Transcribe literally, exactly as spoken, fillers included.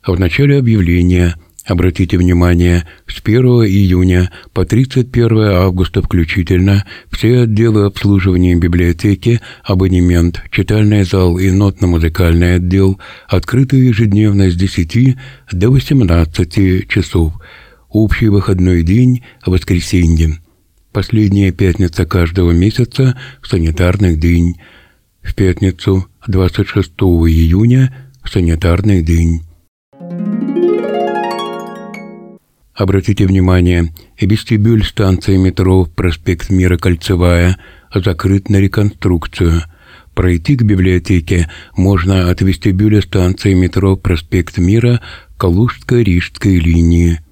В начале объявления обратите внимание, с первого июня по тридцать первое августа включительно все отделы обслуживания библиотеки, абонемент, читальный зал и нотно-музыкальный отдел открыты ежедневно с десяти до восемнадцати часов. Общий выходной день – воскресенье. Последняя пятница каждого месяца – санитарный день. В пятницу двадцать шестого июня – санитарный день. Обратите внимание, вестибюль станции метро «Проспект Мира Кольцевая» закрыт на реконструкцию. Пройти к библиотеке можно от вестибюля станции метро «Проспект Мира» Калужско-Рижской линии.